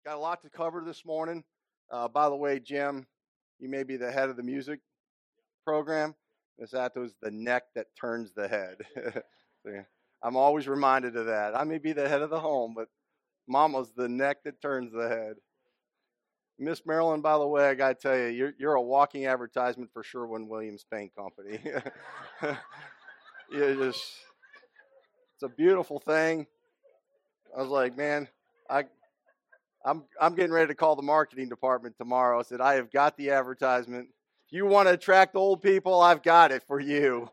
Got a lot to cover this morning. By the way, Jim, you may be the head of the music program. Miss Atto's the neck that turns the head. So, yeah, I'm always reminded of that. I may be the head of the home, but Mama's the neck that turns the head. Miss Marilyn, by the way, I got to tell you, you're a walking advertisement for Sherwin-Williams Paint Company. It's a beautiful thing. I was like, man, I'm getting ready to call the marketing department tomorrow. I said, I have got the advertisement. If you want to attract old people, I've got it for you.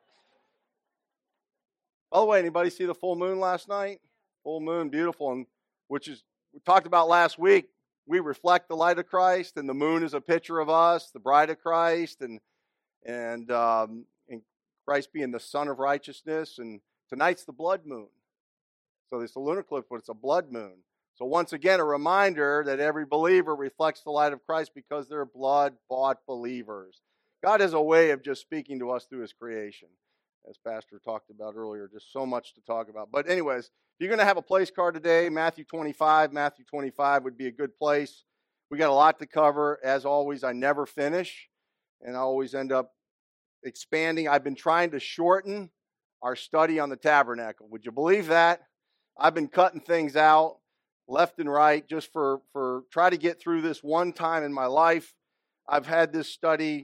By the way, anybody see the full moon last night? Full moon, beautiful, and which is we talked about last week. We reflect the light of Christ, and the moon is a picture of us, the bride of Christ, and Christ being the Son of righteousness. And tonight's the blood moon. So it's a lunar eclipse, but it's a blood moon. So once again, a reminder that every believer reflects the light of Christ because they're blood-bought believers. God has a way of just speaking to us through His creation, as Pastor talked about earlier. Just so much to talk about. But anyways, if you're going to have a place card today, Matthew 25 would be a good place. We got a lot to cover. As always, I never finish, and I always end up expanding. I've been trying to shorten our study on the tabernacle. Would you believe that? I've been cutting things out left and right just for try to get through this one time in my life. I've had this study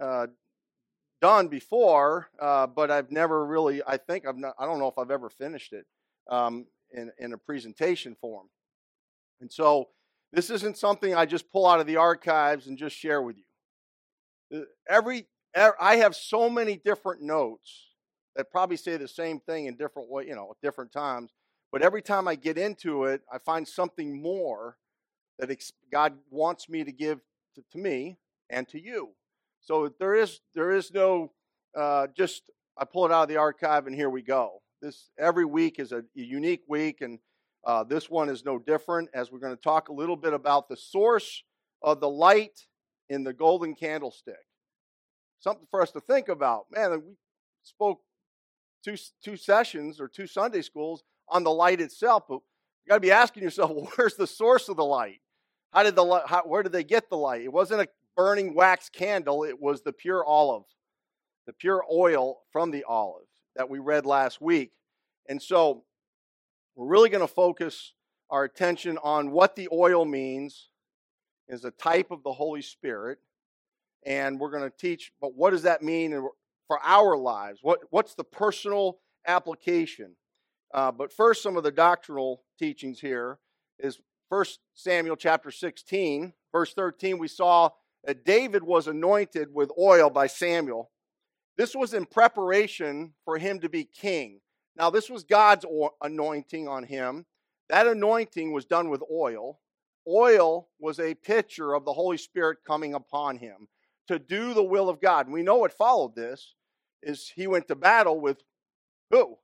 done before, but I've never really, I don't know if I've ever finished it in a presentation form. And so this isn't something I just pull out of the archives and just share with you. I have so many different notes that probably say the same thing in different way, at different times. But every time I get into it, I find something more that God wants me to give to me and to you. So there is no just I pull it out of the archive and here we go. Every week is a unique week, and this one is no different. As we're going to talk a little bit about the source of the light in the golden candlestick. Something for us to think about. Man, we spoke two sessions or two Sunday schools on the light itself, but you got to be asking yourself, well, where's the source of the light? Where did they get the light? It wasn't a burning wax candle. It was the pure olive, the pure oil from the olive that we read last week. And so we're really going to focus our attention on what the oil means as a type of the Holy Spirit. And we're going to teach, but what does that mean for our lives? What's the personal application? But first, some of the doctrinal teachings here is 1 Samuel chapter 16, verse 13. We saw that David was anointed with oil by Samuel. This was in preparation for him to be king. Now, this was God's anointing on him. That anointing was done with oil. Oil was a picture of the Holy Spirit coming upon him to do the will of God. And we know what followed this is he went to battle with who?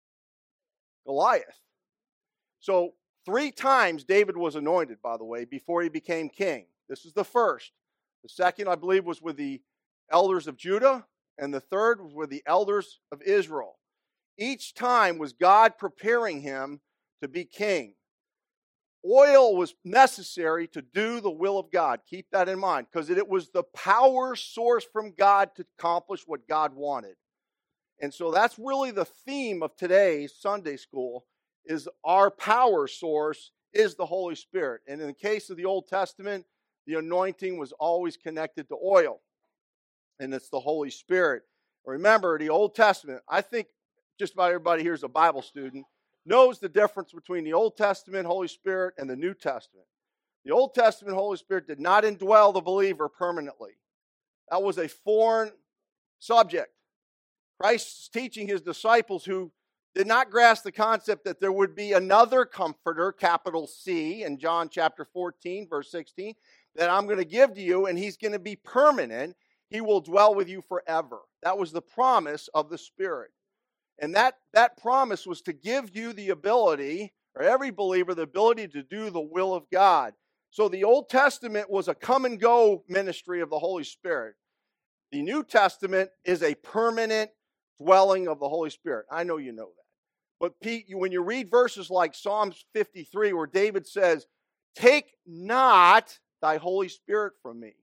Goliath. So 3 times David was anointed, by the way, before he became king. This is the first. The second, I believe, was with the elders of Judah, and the third was with the elders of Israel. Each time was God preparing him to be king. Oil was necessary to do the will of God. Keep that in mind, because it was the power source from God to accomplish what God wanted. And so that's really the theme of today's Sunday school, is our power source is the Holy Spirit. And in the case of the Old Testament, the anointing was always connected to oil. And it's the Holy Spirit. Remember, the Old Testament, I think just about everybody here is a Bible student, knows the difference between the Old Testament Holy Spirit and the New Testament. The Old Testament Holy Spirit did not indwell the believer permanently. That was a foreign subject. Christ's teaching his disciples who did not grasp the concept that there would be another comforter, capital C, in John chapter 14, verse 16, that I'm going to give to you, and he's going to be permanent. He will dwell with you forever. That was the promise of the Spirit. And that promise was to give you the ability, or every believer, the ability to do the will of God. So the Old Testament was a come and go ministry of the Holy Spirit. The New Testament is a permanent dwelling of the Holy Spirit. I know you know that. But Pete, when you read verses like Psalms 53, where David says, take not thy Holy Spirit from me.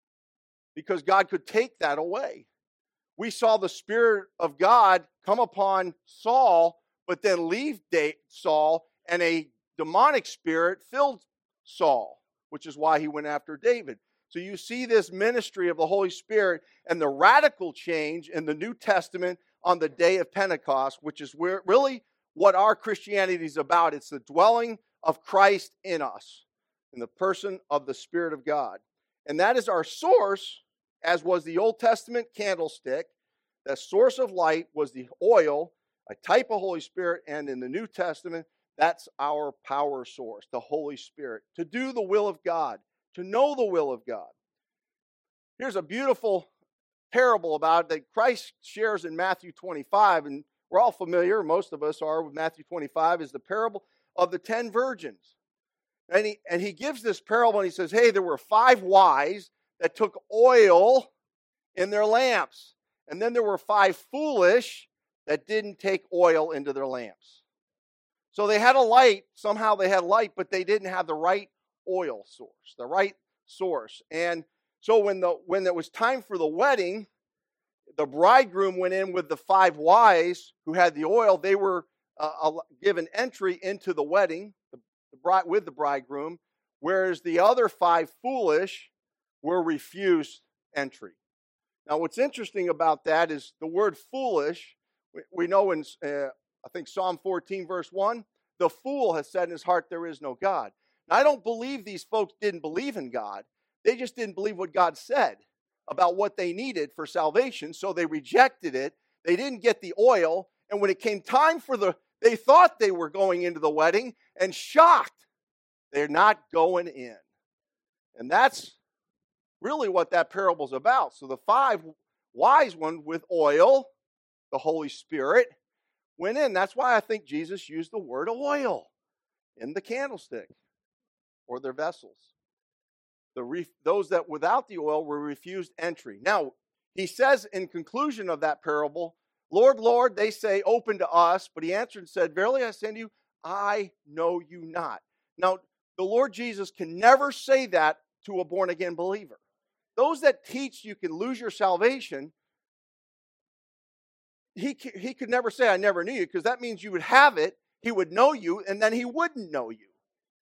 Because God could take that away. We saw the Spirit of God come upon Saul, but then leave Saul, and a demonic spirit filled Saul, which is why he went after David. So you see this ministry of the Holy Spirit and the radical change in the New Testament on the day of Pentecost, which is really what our Christianity is about. It's the dwelling of Christ in us, in the person of the Spirit of God. And that is our source, as was the Old Testament candlestick. The source of light was the oil, a type of Holy Spirit, and in the New Testament, that's our power source, the Holy Spirit, to do the will of God, to know the will of God. Here's a beautiful parable about it that Christ shares in Matthew 25, and we're all familiar, most of us are, with Matthew 25, is the parable of the 10 virgins. And he gives this parable, and he says, hey, there were 5 wise that took oil in their lamps. And then there were 5 foolish that didn't take oil into their lamps. So they had a light, somehow they had light, but they didn't have the right oil source, the right source. And so when it was time for the wedding, the bridegroom went in with the 5 wise who had the oil. They were given entry into the wedding with the bridegroom, whereas the other 5 foolish were refused entry. Now, what's interesting about that is the word foolish. We know in, I think, Psalm 14, verse 1, the fool has said in his heart, there is no God. Now, I don't believe these folks didn't believe in God. They just didn't believe what God said about what they needed for salvation, so they rejected it. They didn't get the oil, and when it came time they thought they were going into the wedding, and shocked, they're not going in. And that's really what that parable's about. So the 5 wise ones with oil, the Holy Spirit, went in. That's why I think Jesus used the word oil in the candlestick or their vessels. Those that without the oil were refused entry. Now, he says in conclusion of that parable, Lord, Lord, they say, open to us. But he answered and said, verily I say to you, I know you not. Now, the Lord Jesus can never say that to a born-again believer. Those that teach you can lose your salvation, he could never say, I never knew you, because that means you would have it, he would know you, and then he wouldn't know you.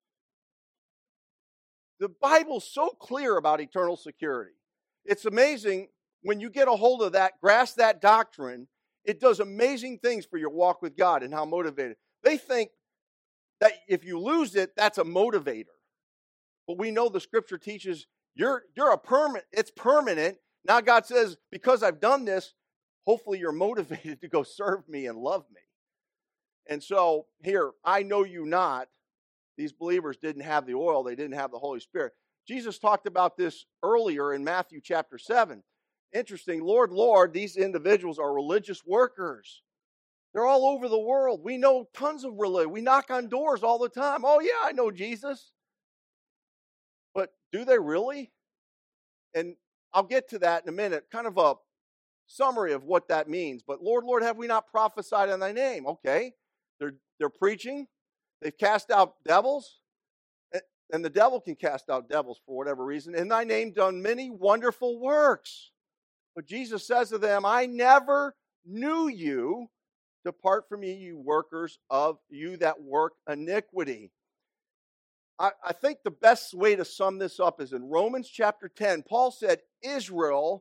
The Bible's so clear about eternal security. It's amazing when you get a hold of that, grasp that doctrine, it does amazing things for your walk with God and how motivated. They think that if you lose it, that's a motivator. But we know the Scripture teaches you're a permanent, it's permanent. Now God says, because I've done this, hopefully you're motivated to go serve me and love me. And so here, I know you not. These believers didn't have the oil. They didn't have the Holy Spirit. Jesus talked about this earlier in Matthew chapter 7. Interesting. Lord, Lord, these individuals are religious workers. They're all over the world. We know tons of religion. We knock on doors all the time. Oh, yeah, I know Jesus. But do they really? And I'll get to that in a minute. Kind of a summary of what that means. But Lord, Lord, have we not prophesied in thy name? Okay. They're preaching. They've cast out devils. And the devil can cast out devils for whatever reason. In thy name done many wonderful works. But Jesus says to them, I never knew you. Depart from me, you workers of you that work iniquity. I think the best way to sum this up is in Romans chapter 10. Paul said Israel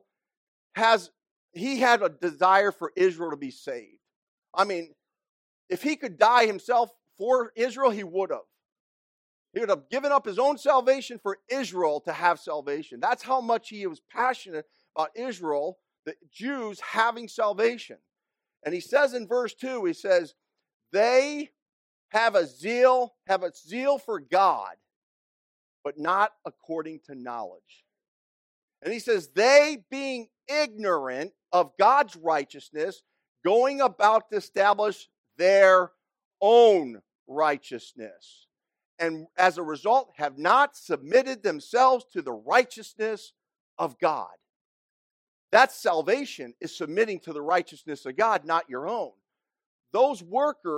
he had a desire for Israel to be saved. I mean, if he could die himself for Israel, he would have. He would have given up his own salvation for Israel to have salvation. That's how much he was passionate about Israel, the Jews having salvation. And he says in verse 2, he says, they have a zeal for God, but not according to knowledge. And he says, they being ignorant of God's righteousness, going about to establish their own righteousness. And as a result, have not submitted themselves to the righteousness of God. That's salvation, is submitting to the righteousness of God, not your own. Those workers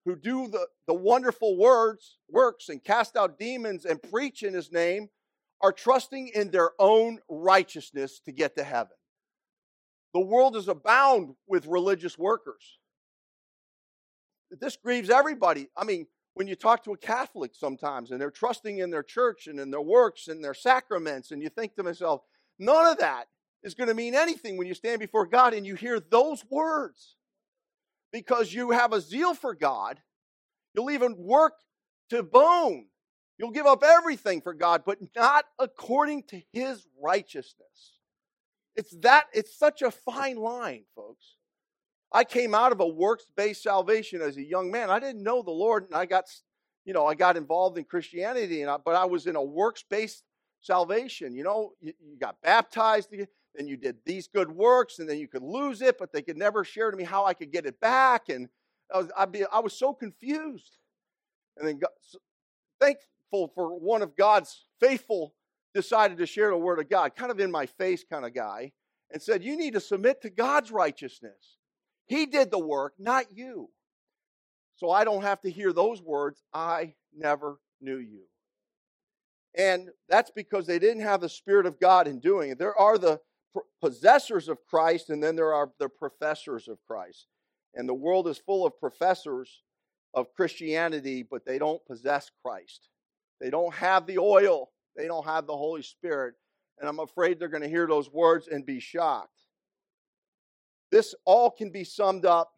who do the wonderful works and cast out demons and preach in his name are trusting in their own righteousness to get to heaven. The world is abound with religious workers. This grieves everybody. I mean, when you talk to a Catholic sometimes and they're trusting in their church and in their works and their sacraments, and you think to myself, none of that is going to mean anything when you stand before God and you hear those words. Because you have a zeal for God, you'll even work to bone. You'll give up everything for God, but not according to His righteousness. It's such a fine line, folks. I came out of a works-based salvation as a young man. I didn't know the Lord, and I got involved in Christianity, but I was in a works-based salvation. You got baptized, and you did these good works, and then you could lose it, but they could never share to me how I could get it back, and I was so confused. And then thankful for one of God's faithful decided to share the word of God, kind of in my face kind of guy, and said, you need to submit to God's righteousness. He did the work, not you. So I don't have to hear those words, I never knew you. And that's because they didn't have the Spirit of God in doing it. There are the possessors of Christ, and then there are the professors of Christ. And the world is full of professors of Christianity, but they don't possess Christ. They don't have the oil. They don't have the Holy Spirit. And I'm afraid they're going to hear those words and be shocked. This all can be summed up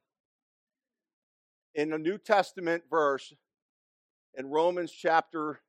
in a New Testament verse in Romans chapter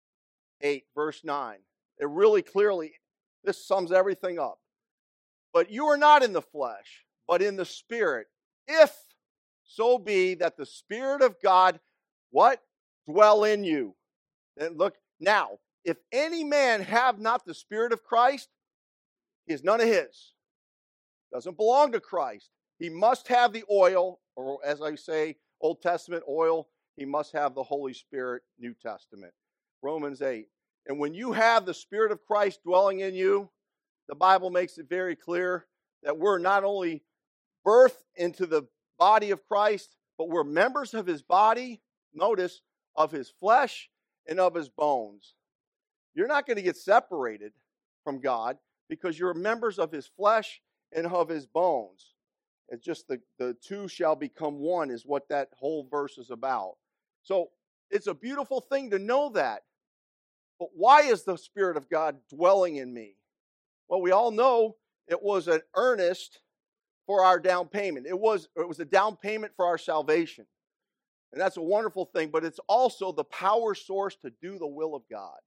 8, verse 9. It really clearly, this sums everything up. But you are not in the flesh, but in the Spirit, if so be that the Spirit of God, what? Dwell in you. And look, now, if any man have not the Spirit of Christ, he is none of his. Doesn't belong to Christ. He must have the oil, or as I say, Old Testament oil. He must have the Holy Spirit, New Testament. Romans 8. And when you have the Spirit of Christ dwelling in you, the Bible makes it very clear that we're not only birthed into the body of Christ, but we're members of His body, notice, of His flesh and of His bones. You're not going to get separated from God because you're members of His flesh and of His bones. It's just the two shall become one is what that whole verse is about. So it's a beautiful thing to know that. But why is the Spirit of God dwelling in me? Well, we all know it was an earnest for our down payment. It was a down payment for our salvation. And that's a wonderful thing, but it's also the power source to do the will of God.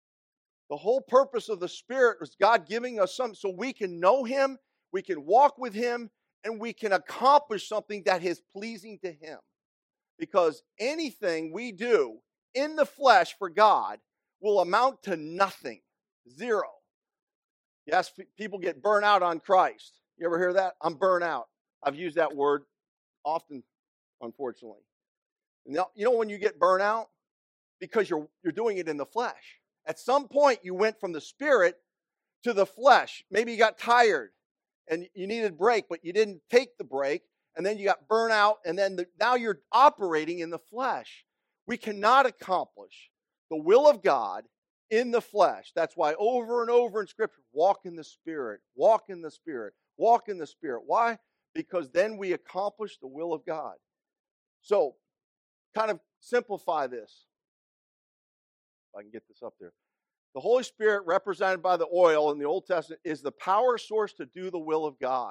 The whole purpose of the Spirit is God giving us something so we can know Him, we can walk with Him, and we can accomplish something that is pleasing to Him. Because anything we do in the flesh for God will amount to nothing. Zero. Yes, people get burnt out on Christ. You ever hear that? I'm burnt out. I've used that word often, unfortunately. Now, you know when you get burnt out? Because you're doing it in the flesh. At some point, you went from the Spirit to the flesh. Maybe you got tired and you needed a break, but you didn't take the break, and then you got burnt out, and then now you're operating in the flesh. We cannot accomplish the will of God in the flesh. That's why over and over in Scripture, walk in the Spirit, walk in the Spirit, walk in the Spirit. Why? Because then we accomplish the will of God. So, kind of simplify this. If I can get this up there. The Holy Spirit, represented by the oil in the Old Testament, is the power source to do the will of God.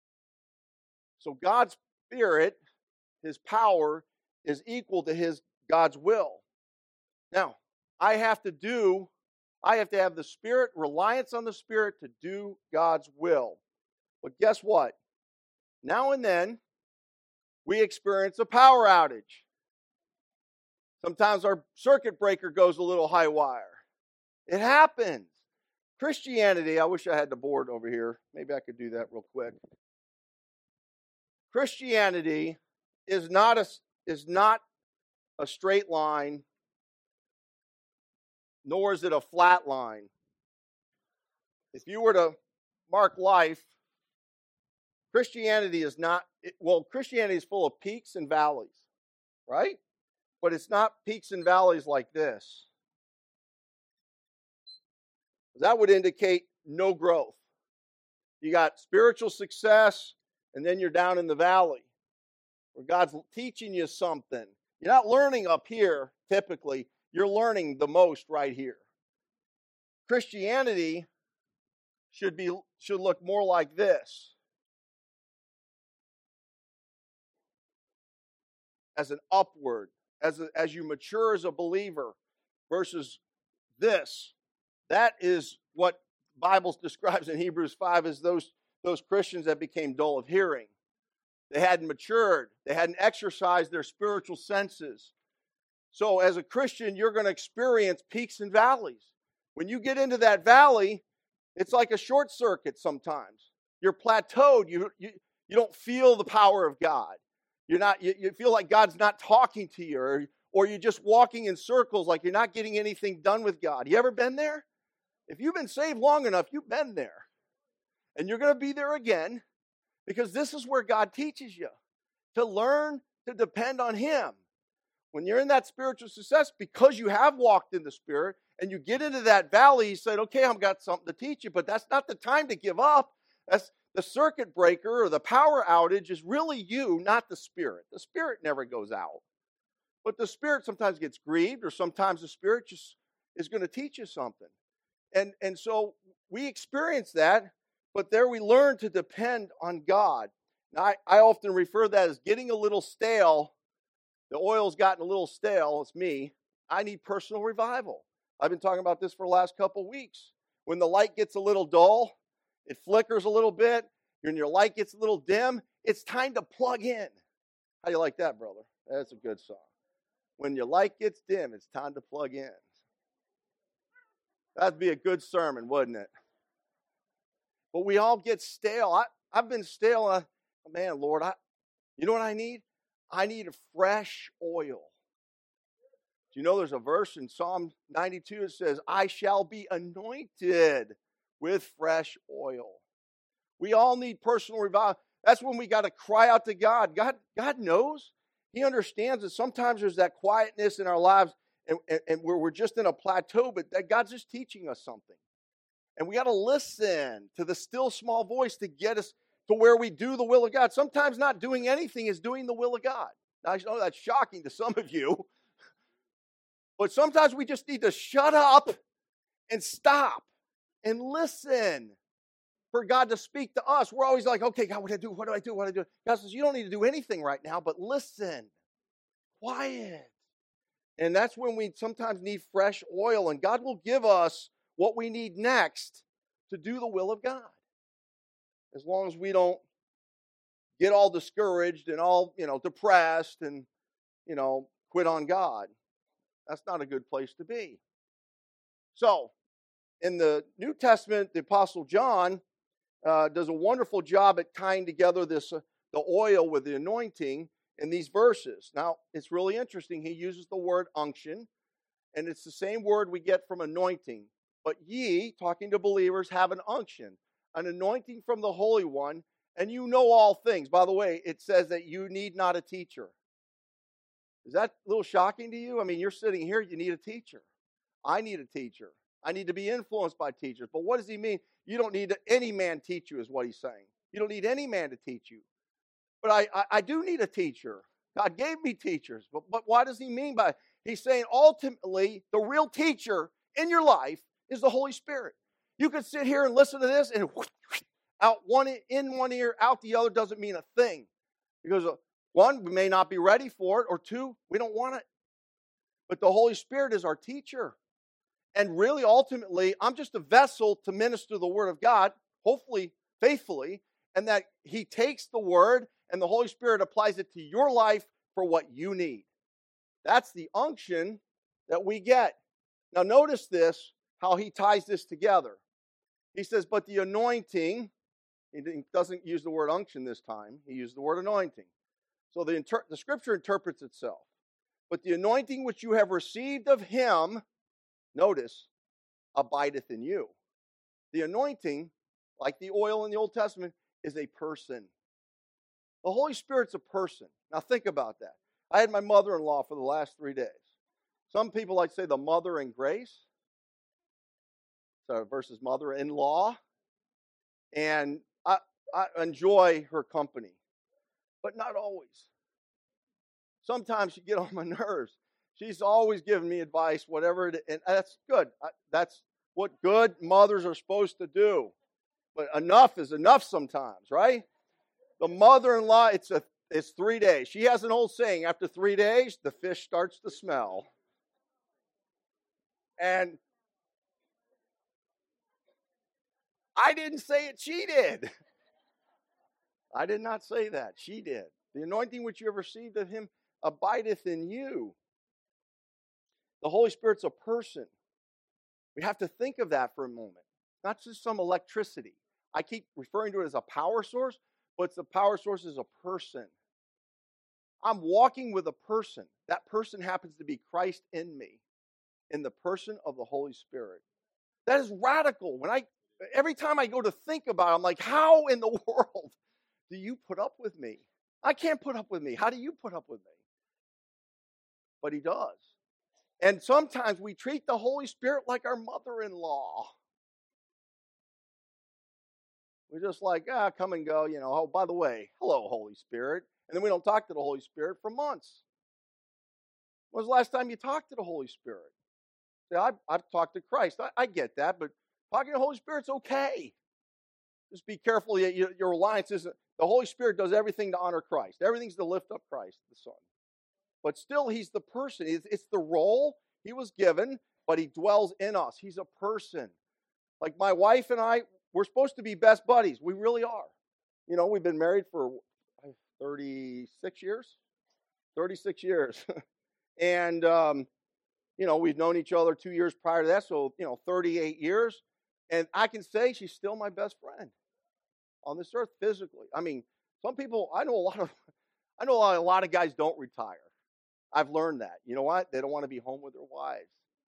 So God's Spirit, His power, is equal to God's will. Now, I have to have the Spirit, reliance on the Spirit to do God's will. But guess what? Now and then, we experience a power outage. Sometimes our circuit breaker goes a little high wire. It happens. Christianity, I wish I had the board over here. Maybe I could do that real quick. Christianity is not a straight line, nor is it a flat line. If you were to mark life, Christianity is full of peaks and valleys. right? But it's not peaks and valleys like this. That would indicate no growth. You got spiritual success, and then you're down in the valley where God's teaching you something. You're not learning up here, typically. You're learning the most right here. Christianity should look more like this. As an upward, as you mature as a believer, versus this. That is what the Bible describes in Hebrews 5 as those Christians that became dull of hearing. They hadn't matured. They hadn't exercised their spiritual senses. So as a Christian, you're going to experience peaks and valleys. When you get into that valley, it's like a short circuit sometimes. You're plateaued. You don't feel the power of God. You feel like God's not talking to you, or you're just walking in circles like you're not getting anything done with God. You ever been there? If you've been saved long enough, you've been there. And you're going to be there again, because this is where God teaches you to learn to depend on Him. When you're in that spiritual success, because you have walked in the Spirit, and you get into that valley, He said, okay, I've got something to teach you, but that's not the time to give up. That's the circuit breaker or the power outage is really you, not the Spirit. The Spirit never goes out. But the Spirit sometimes gets grieved, or sometimes the Spirit just is going to teach you something. And so we experience that, but there we learn to depend on God. Now, I often refer to that as getting a little stale. The oil's gotten a little stale. It's me. I need personal revival. I've been talking about this for the last couple of weeks. When the light gets a little dull, it flickers a little bit, and your light gets a little dim, it's time to plug in. How do you like that, brother? That's a good song. When your light gets dim, it's time to plug in. That'd be a good sermon, wouldn't it? But we all get stale. I've been stale. Man, Lord, you know what I need? I need a fresh oil. Do you know there's a verse in Psalm 92 that says, I shall be anointed with fresh oil. We all need personal revival. That's when we got to cry out to God. God knows. He understands that sometimes there's that quietness in our lives and where we're just in a plateau, but that God's just teaching us something. And we got to listen to the still small voice to get us to where we do the will of God. Sometimes not doing anything is doing the will of God. Now, I know that's shocking to some of you, but sometimes we just need to shut up and stop and listen for God to speak to us. We're always like, okay, God, what do I do? What do I do? What do I do? God says, you don't need to do anything right now, but listen. Quiet. And that's when we sometimes need fresh oil, and God will give us what we need next to do the will of God. As long as we don't get all discouraged and all, depressed and, quit on God. That's not a good place to be. So, in the New Testament, the Apostle John does a wonderful job at tying together the oil with the anointing in these verses. Now, it's really interesting. He uses the word unction, and it's the same word we get from anointing. But ye, talking to believers, have an unction, an anointing from the Holy One, and you know all things. By the way, it says that you need not a teacher. Is that a little shocking to you? I mean, you're sitting here, you need a teacher. I need a teacher. I need to be influenced by teachers. But what does he mean? You don't need any man teach you, is what he's saying. You don't need any man to teach you. But I do need a teacher. God gave me teachers. But what does he mean by it? He's saying ultimately the real teacher in your life is the Holy Spirit. You could sit here and listen to this and out in one ear, out the other doesn't mean a thing. Because one, we may not be ready for it, or two, we don't want it. But the Holy Spirit is our teacher. And really, ultimately, I'm just a vessel to minister the Word of God, hopefully faithfully, and that He takes the Word and the Holy Spirit applies it to your life for what you need. That's the unction that we get. Now notice this, how he ties this together. He says, but the anointing, he doesn't use the word unction this time, he used the word anointing. So the scripture interprets itself. But the anointing which you have received of him, notice, abideth in you. The anointing, like the oil in the Old Testament, is a person. The Holy Spirit's a person. Now think about that. I had my mother-in-law for the last 3 days. Some people like to say the mother in grace, so versus mother-in-law. And I enjoy her company, but not always. Sometimes she get on my nerves. She's always giving me advice, whatever it is, and that's good. That's what good mothers are supposed to do. But enough is enough sometimes, right? The mother-in-law, it's 3 days. She has an old saying, after 3 days, the fish starts to smell. And I didn't say it, she did. I did not say that, she did. The anointing which you have received of him abideth in you. The Holy Spirit's a person. We have to think of that for a moment. Not just some electricity. I keep referring to it as a power source, but the power source is a person. I'm walking with a person. That person happens to be Christ in me, in the person of the Holy Spirit. That is radical. Every time I go to think about it, I'm like, how in the world do you put up with me? I can't put up with me. How do you put up with me? But he does. And sometimes we treat the Holy Spirit like our mother-in-law. We're just like, come and go, oh, by the way, hello, Holy Spirit. And then we don't talk to the Holy Spirit for months. When was the last time you talked to the Holy Spirit? See, I've talked to Christ. I get that, but talking to the Holy Spirit's okay. Just be careful. Your reliance isn't, the Holy Spirit does everything to honor Christ. Everything's to lift up Christ, the Son. But still, he's the person. It's the role he was given, but he dwells in us. He's a person. Like my wife and I, we're supposed to be best buddies. We really are. We've been married for 36 years. 36 years. And, we've known each other 2 years prior to that, so, 38 years. And I can say she's still my best friend on this earth physically. I mean, some people, I know a lot of guys don't retire. I've learned that. You know what? They don't want to be home with their wives.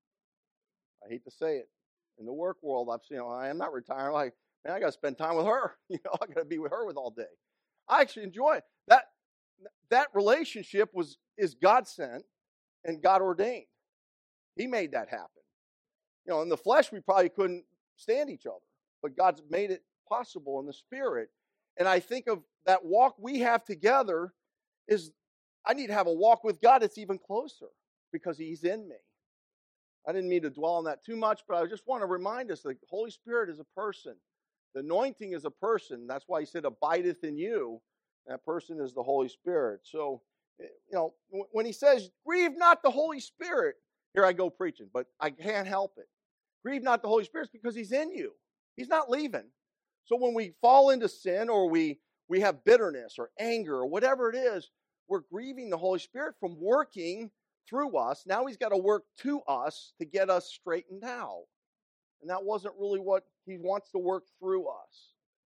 I hate to say it. In the work world, I am not retiring. Like, man, I got to spend time with her. I got to be with her all day. I actually enjoy it. That relationship is God sent and God ordained. He made that happen. In the flesh, we probably couldn't stand each other, but God's made it possible in the Spirit. And I think of that walk we have together is I need to have a walk with God that's even closer because he's in me. I didn't mean to dwell on that too much, but I just want to remind us that the Holy Spirit is a person. The anointing is a person. That's why he said, abideth in you. That person is the Holy Spirit. So, when he says, grieve not the Holy Spirit, here I go preaching, but I can't help it. Grieve not the Holy Spirit because he's in you. He's not leaving. So when we fall into sin or we have bitterness or anger or whatever it is, we're grieving the Holy Spirit from working through us. Now he's got to work to us to get us straightened out. And that wasn't really what he wants to work through us.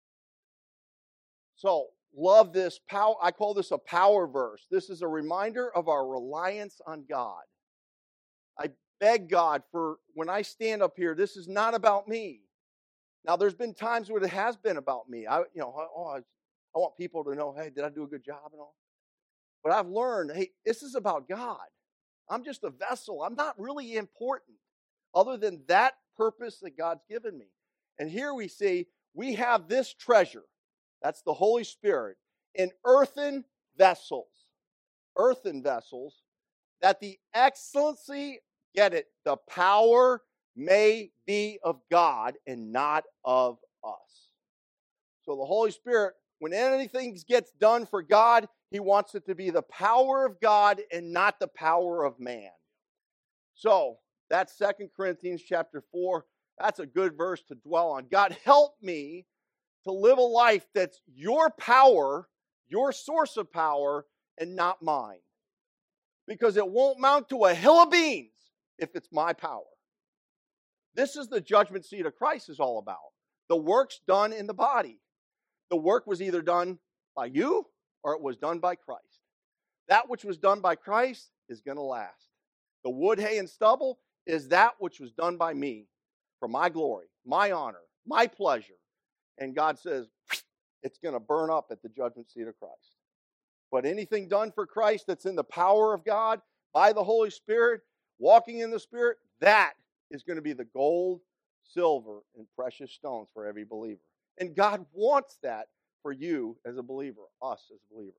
So, love this power. I call this a power verse. This is a reminder of our reliance on God. I beg God for when I stand up here, this is not about me. Now, there's been times where it has been about me. I want people to know, hey, did I do a good job and all? But I've learned, hey, this is about God. I'm just a vessel. I'm not really important other than that purpose that God's given me. And here we see we have this treasure. That's the Holy Spirit in earthen vessels. Earthen vessels, that the excellency, get it, the power may be of God and not of us. So the Holy Spirit, when anything gets done for God, he wants it to be the power of God and not the power of man. So that's 2 Corinthians chapter 4. That's a good verse to dwell on. God, help me to live a life that's your power, your source of power, and not mine. Because it won't mount to a hill of beans if it's my power. This is the judgment seat of Christ is all about. The work's done in the body. The work was either done by you or it was done by Christ. That which was done by Christ is going to last. The wood, hay, and stubble is that which was done by me for my glory, my honor, my pleasure. And God says, it's going to burn up at the judgment seat of Christ. But anything done for Christ that's in the power of God, by the Holy Spirit, walking in the Spirit, that is going to be the gold, silver, and precious stones for every believer. And God wants that for you as a believer, us as believers.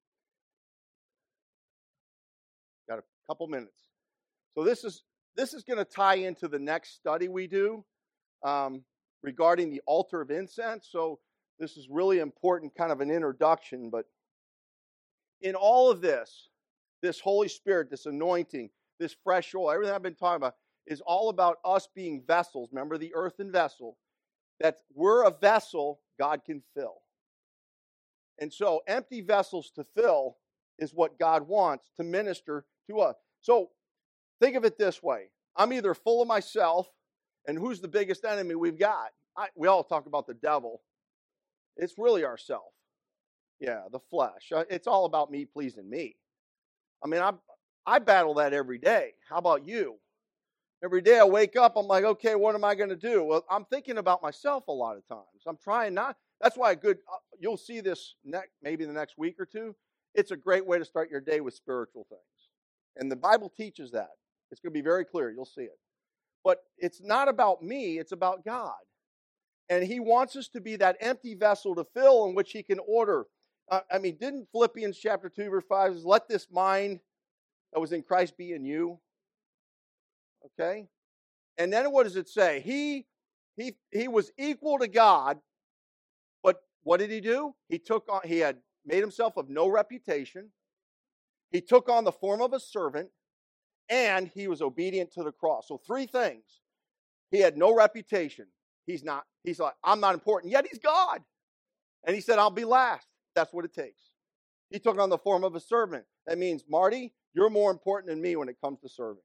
Got a couple minutes. So this is going to tie into the next study we do regarding the altar of incense. So this is really important, kind of an introduction. But in all of this Holy Spirit, this anointing, this fresh oil, everything I've been talking about is all about us being vessels. Remember the earthen vessel? That we're a vessel God can fill. And so empty vessels to fill is what God wants to minister to us. So think of it this way. I'm either full of myself, and who's the biggest enemy we've got? We all talk about the devil. It's really ourself. Yeah, the flesh. It's all about me pleasing me. I mean, I battle that every day. How about you? Every day I wake up, I'm like, okay, what am I going to do? Well, I'm thinking about myself a lot of times. I'm trying not. That's why you'll see this maybe the next week or two. It's a great way to start your day with spiritual things. And the Bible teaches that. It's going to be very clear. You'll see it. But it's not about me. It's about God. And He wants us to be that empty vessel to fill in which He can order. Didn't Philippians chapter 2, verse 5 says, let this mind that was in Christ be in you? Okay? And then what does it say? He was equal to God, but what did He do? He had made Himself of no reputation. He took on the form of a servant, and He was obedient to the cross. So 3 things. He had no reputation. He's like, I'm not important. Yet He's God. And He said, I'll be last. That's what it takes. He took on the form of a servant. That means, Marty, you're more important than me when it comes to serving.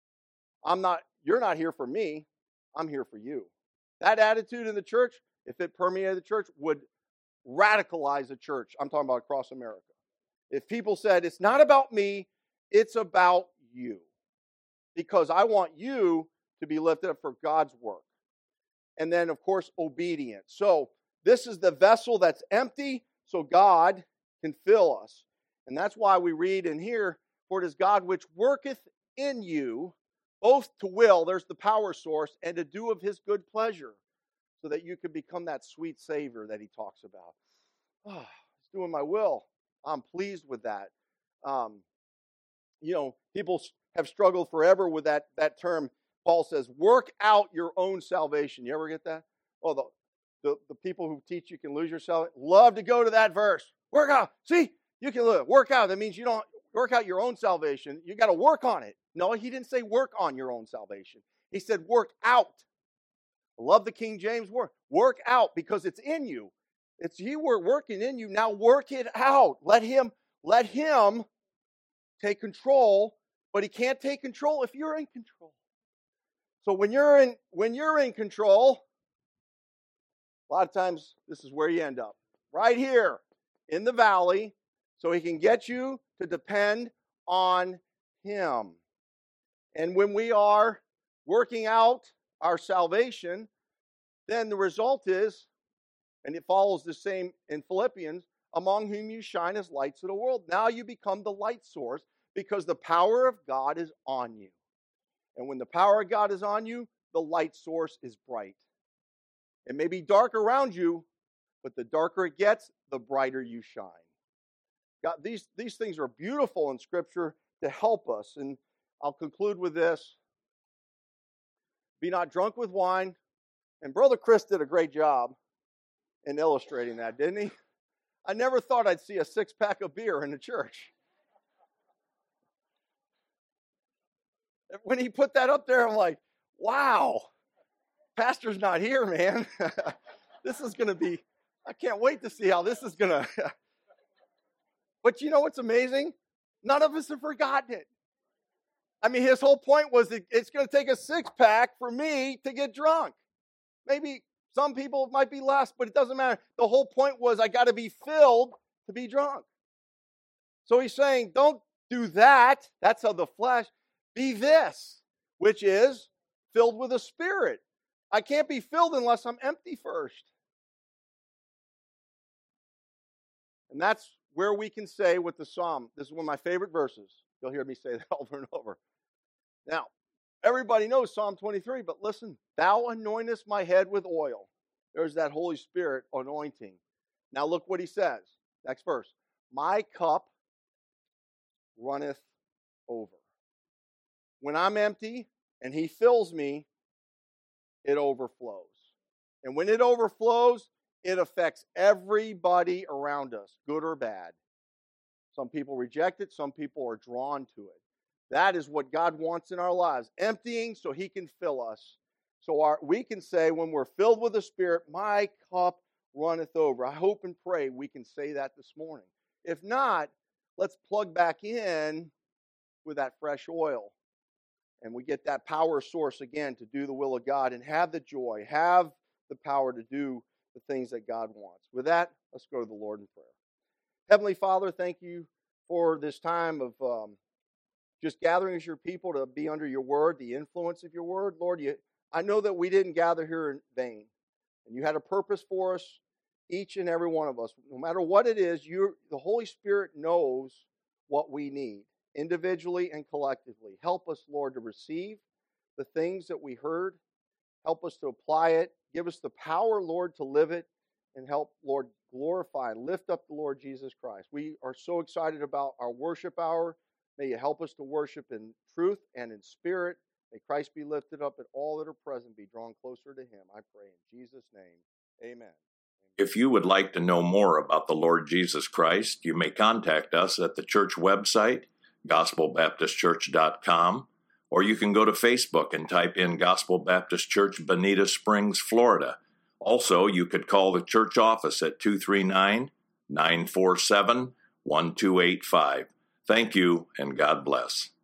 You're not here for me. I'm here for you. That attitude in the church, if it permeated the church, would radicalize the church. I'm talking about across America. If people said, it's not about me, it's about you. Because I want you to be lifted up for God's work. And then, of course, obedience. So this is the vessel that's empty, so God can fill us. And that's why we read in here, for it is God which worketh in you, both to will, there's the power source, and to do of His good pleasure, so that you can become that sweet Savior that He talks about. Oh, He's doing my will. I'm pleased with that. People have struggled forever with that term. Paul says, work out your own salvation. You ever get that? Oh, the people who teach you can lose your salvation love to go to that verse. Work out. See, you can work out. That means you don't work out your own salvation. You got to work on it. No, he didn't say work on your own salvation. He said work out. I love the King James word. Work out, because it's in you. It's He working in you. Now work it out. Let Him take control, but He can't take control if you're in control. So when you're in control, a lot of times this is where you end up. Right here in the valley, so He can get you to depend on Him. And when we are working out our salvation, then the result is, and it follows the same in Philippians, among whom you shine as lights of the world. Now you become the light source because the power of God is on you. And when the power of God is on you, the light source is bright. It may be dark around you, but the darker it gets, the brighter you shine. God, these things are beautiful in Scripture to help us. And I'll conclude with this. Be not drunk with wine. And Brother Chris did a great job in illustrating that, didn't he? I never thought I'd see a 6-pack of beer in the church. When he put that up there, I'm like, wow, pastor's not here, man. This is going to be, I can't wait to see how this is going to. But you know what's amazing? None of us have forgotten it. I mean, his whole point was that it's going to take a 6-pack for me to get drunk. Maybe some people might be less, but it doesn't matter. The whole point was I got to be filled to be drunk. So he's saying, don't do that. That's of the flesh. Be this, which is filled with the Spirit. I can't be filled unless I'm empty first. And that's where we can say with the psalm, this is one of my favorite verses. You'll hear me say that over and over. Now, everybody knows Psalm 23, but listen, thou anointest my head with oil. There's that Holy Spirit anointing. Now look what he says. Next verse. My cup runneth over. When I'm empty and he fills me, it overflows. And when it overflows, it affects everybody around us, good or bad. Some people reject it. Some people are drawn to it. That is what God wants in our lives. Emptying so he can fill us. So we can say when we're filled with the Spirit, my cup runneth over. I hope and pray we can say that this morning. If not, let's plug back in with that fresh oil. And we get that power source again to do the will of God and have the joy, have the power to do the things that God wants. With that, let's go to the Lord in prayer. Heavenly Father, thank you for this time of just gathering as your people to be under your word, the influence of your word. Lord, I know that we didn't gather here in vain. And you had a purpose for us, each and every one of us. No matter what it is, the Holy Spirit knows what we need, individually and collectively. Help us, Lord, to receive the things that we heard. Help us to apply it. Give us the power, Lord, to live it. And help, Lord, glorify and lift up the Lord Jesus Christ. We are so excited about our worship hour. May you help us to worship in truth and in spirit. May Christ be lifted up and all that are present be drawn closer to him. I pray in Jesus' name. Amen. If you would like to know more about the Lord Jesus Christ, you may contact us at the church website, gospelbaptistchurch.com, or you can go to Facebook and type in Gospel Baptist Church, Bonita Springs, Florida. Also, you could call the church office at 239-947-1285. Thank you, and God bless.